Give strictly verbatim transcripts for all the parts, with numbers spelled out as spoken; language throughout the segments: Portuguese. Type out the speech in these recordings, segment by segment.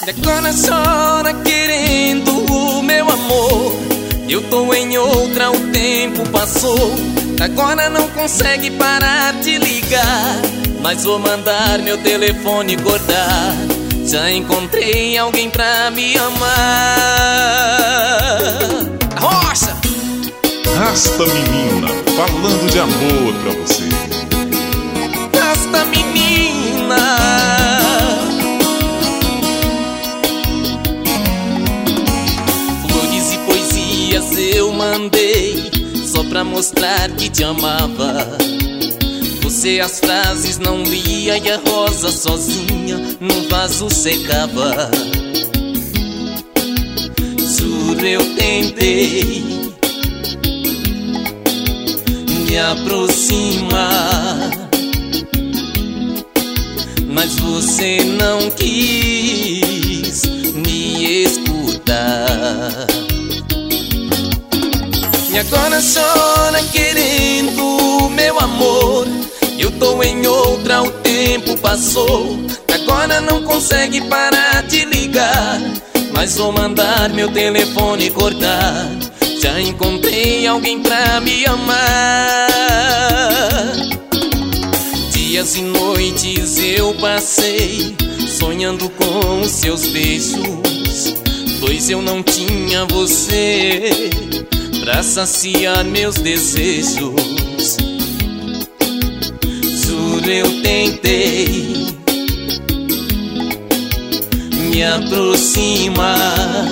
E agora chora querendo o meu amor. Eu tô em outra, o tempo passou. Agora não consegue parar de ligar, mas vou mandar meu telefone cortar. Já encontrei alguém pra me amar. Rocha! Rasta menina, falando de amor pra você. Rasta menina. Flores e poesias eu mandei, só pra mostrar que te amava. Você as frases não lia e a rosa sozinha no vaso secava. Juro eu tentei me aproximar, mas você não quis me escutar. E agora chora querendo meu amor. Eu tô em outra, o tempo passou. Agora não consegue parar de ligar, mas vou mandar meu telefone cortar. Já encontrei alguém pra me amar. Dias e noites eu passei sonhando com os seus beijos, pois eu não tinha você pra saciar meus desejos. Juro eu tentei me aproximar,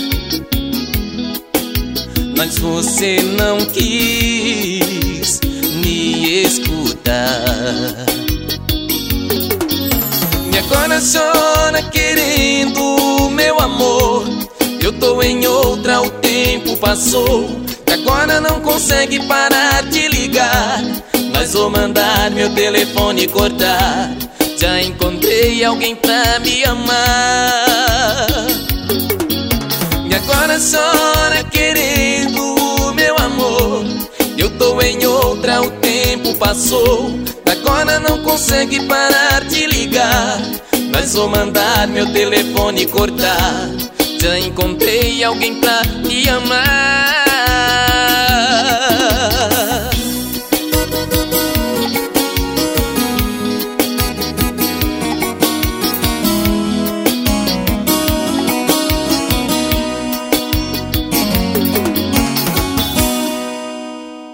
mas você não quis me escutar. E agora chora querendo meu amor. Eu tô em outra, o tempo passou. Agora não consegue parar de ligar, mas vou mandar meu telefone cortar. Já encontrei alguém pra me amar. E agora chora querendo meu amor. Eu tô em outra, o tempo passou. Agora não consegue parar de ligar, mas vou mandar meu telefone cortar. Já encontrei alguém pra me amar.